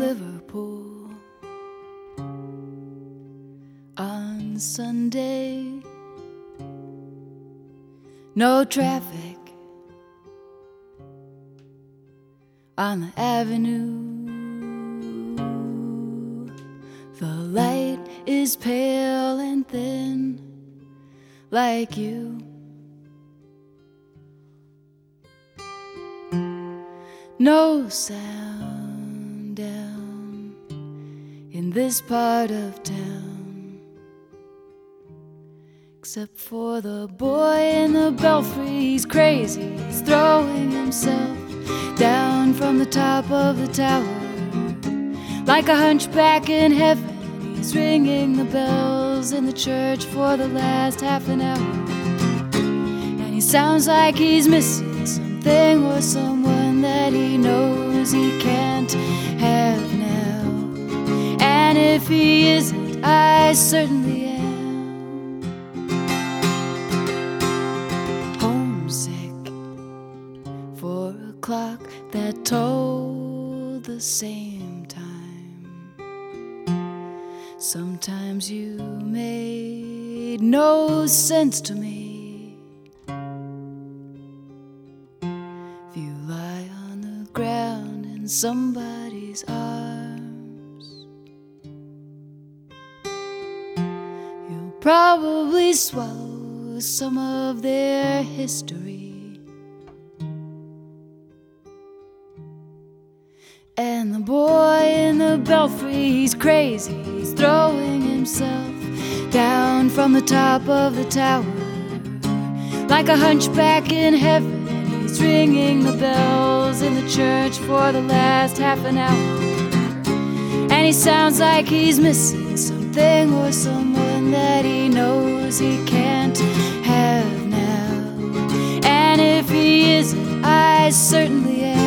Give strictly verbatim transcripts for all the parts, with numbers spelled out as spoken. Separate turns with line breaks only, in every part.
Liverpool on Sunday. No traffic on the avenue. The light is pale and thin, like you. No sound down in this part of town, except for the boy in the belfry. He's crazy, he's throwing himself down from the top of the tower, like a hunchback in heaven. He's ringing the bells in the church for the last half an hour, and he sounds like he's missing something or someone that he knows he can't have now. And if he isn't, I certainly am homesick for a clock that told the same time. Sometimes you made no sense to me. If you lie on the ground in somebody's arms, you'll probably swallow some of their history. And the boy in the belfry, he's crazy, he's throwing himself down from the top of the tower, like a hunchback in heaven. He's ringing the bells in the church for the last half an hour, and he sounds like he's missing something or someone that he knows he can't have now. And if he isn't, I certainly am.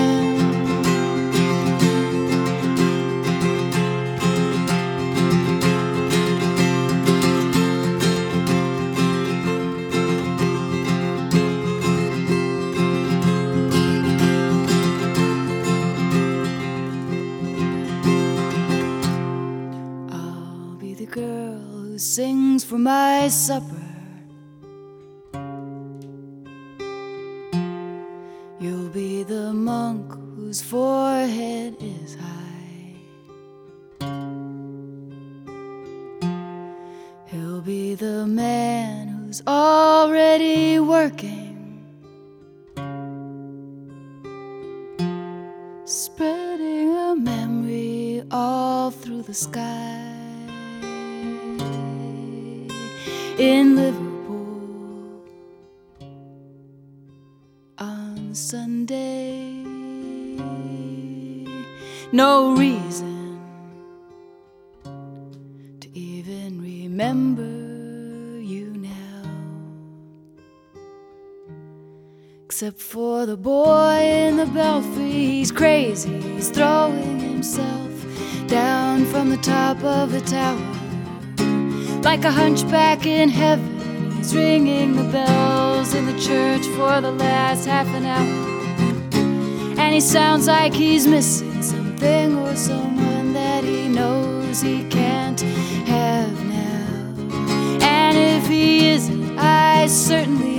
Girl who sings for my supper. You'll be the monk whose forehead is high. He'll be the man who's already working, spreading a memory all through the sky. In Liverpool on Sunday, no reason to even remember you now, except for the boy in the belfry. He's crazy, he's throwing himself down from the top of the tower, like a hunchback in heaven. He's ringing the bells in the church for the last half an hour, and he sounds like he's missing something or someone that he knows he can't have now. And if he isn't, I certainly